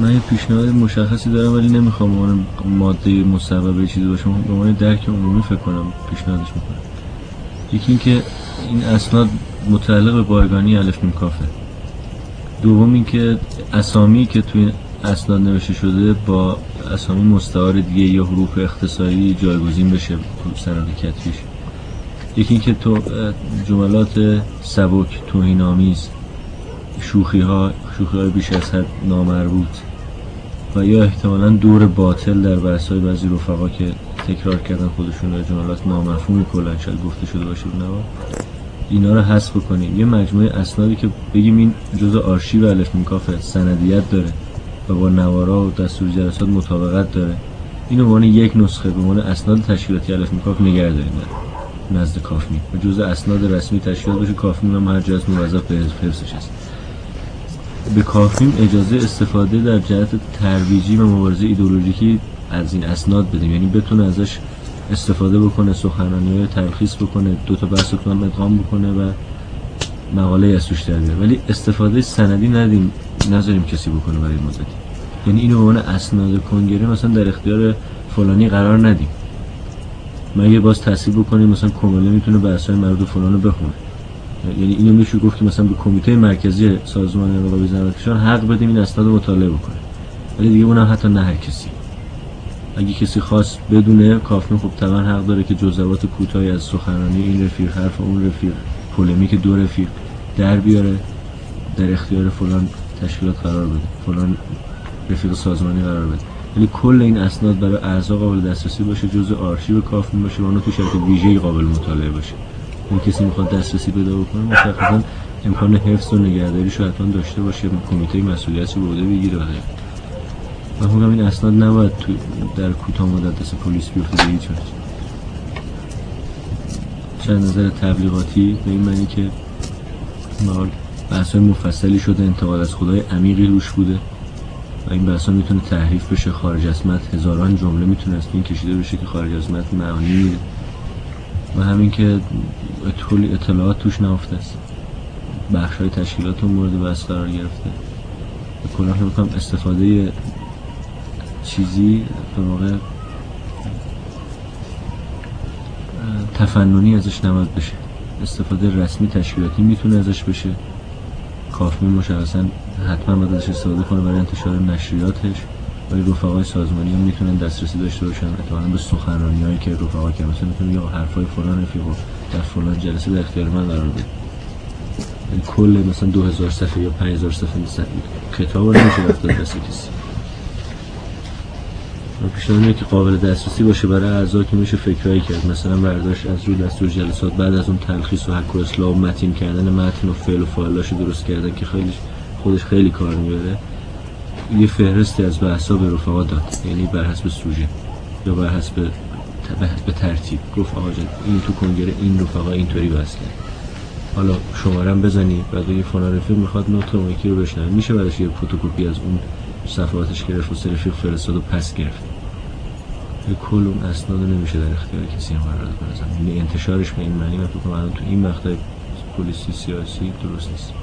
من یه پیشنهاد مشخصی دارم ولی نمیخوام اون ماده مسبب چیزی باشه، به عنوان درک عمومی فکر کنم پیشنهادش میکنم. یکی این که این اسناد متعلق به بایگانی الف میم کافه. دوم این که اسامی که توی اسناد نوشته شده با اسامی مستعار دیگه یا حروف اختصاری جایگزین بشه تو سند کتبیش. یکی این که تو جملات سبک، توهین‌آمیز، شوخی‌های بیش از حد نامربوط و یا احتمالاً دور باطل در بحث‌های بعضی رفقا که تکرار کردن خودشون و جملات نامفهومی کلاً شاید گفته شده باشه نوا، اینا رو حذف کنیم. یه مجموعه اسنادی که بگیم این جزء آرشیو الف میم کافه، سندیت داره و با نوارا و دستور جلسات مطابقت داره، اینو به عنوان یک نسخه به عنوان اسناد تشکیلاتی الف میم کافه نگه داریم نزد کافمی و جزء اسناد رسمی تشکیلات باشه. کافمی هم هر جا از موظف به حفظش هست. به کافیم اجازه استفاده در جهت ترویجی و مبارزه ایدئولوژیکی از این اسناد بدیم، یعنی بتونه ازش استفاده بکنه، سخنرانی‌های تلخیص بکنه، دو تا بحث رو ادغام بکنه و مقاله از توش در بیاره، ولی استفاده سندی نذاریم کسی بکنه برای مدتی. یعنی اینو به عنوان اسناد کنگره مثلا در اختیار فلانی قرار ندیم. مگه باز تصحیح بکنیم مثلا کمله میتونه بحث‌های مربوط به فلانو بخونه. یعنی اینو میشه گفت که مثلا به کمیته مرکزی سازمان رقابت زنانکشان حق بدیم این اسناد مطالعه بکنه، ولی دیگه اونم حتی نه هر کسی. اگه کسی خواست بدونه، کافی خب طبعا حق داره که جزئیات کوتاهی از سخنرانی این رفیق، حرف اون رفیق، پولمیک دو رفیق در بیاره، در اختیار فلان تشکیلات قرار بده، فلان رفیق سازمانی قرار بده. ولی کل این اسناد برای اعضا قابل دسترسی باشه، جزء آرشیو کافی باشه و اون تو شرط ویژه‌ای قابل مطالعه باشه. اون کسی میخواد دسترسی پیدا بکنه مشخصا امکان حفظ و نگهداریش رو حتما داشته باشه، کمیته مسئولیتی رو به عهده بگیره و غیره. من میگم این اسناد نباید در کوتاه مدت دست پلیس بیفته به هیچ وجه. چه نظر تبلیغاتی به این معنی که بحث‌های مفصلی شده، انتقاد از خدای عمیقی روش بوده و این بحث‌ها میتونه تحریف بشه، خارج از متن هزاران جمله میتونه از این کشیده بشه که خارج از متن معانی میده و همین که اطلاعات توش نهفته است، بخش‌های تشکیلات مورد بحث قرار گرفته. کلا میگم استفاده چیزی به واقع تفننی ازش نباید بشه. استفاده رسمی تشکیلاتی میتونه ازش بشه. کافی مشخصا حتما باید ازش استفاده کنه برای انتشار نشریاتش. ولی رفقای سازمانی هم میتونن دسترسی داشته باشن احتمالاً به سخنرانی‌هایی که رفقا که مثلا میتونه یا حرفای فلان رفیق در فلان جلسه در اختیار من قرار بده. کل مثلا 2000 صفحه یا 5000 صفحه کتاب رو نمیشه رفت دست کسی. پیشنهاد اینه که قابل دسترسی باشه برای اعضا که میشه فکرایی کرد، مثلا برداشت از روی دستور جلسات، بعد از اون تلخیص و حک و اصلاح و متین کردن متن و فعل و فاعلاشو درست کردن که خودش خیلی کار میبره. یه فهرستی از بحثا به رفقا داد، یعنی بر حسب سوژه یا بر حسب به ترتیب گفت آقا جان این تو کنگره این رفقا اینطوری بحث کرد، حالا شماره‌ام بزنی بعد یه فلان رفیق میخواد نوت اون یکی رو بشنوه، میشه براش یه فتوکپی از اون صفحاتش گرفت و سه رفیق فرستاد و پس گرفت. کل اون اسناد نمیشه در اختیار کسی هم قرار داد. یعنی انتشارش به این معنی من فکر کنم الان تو این مقطع پلیسی سیاسی درست نیست.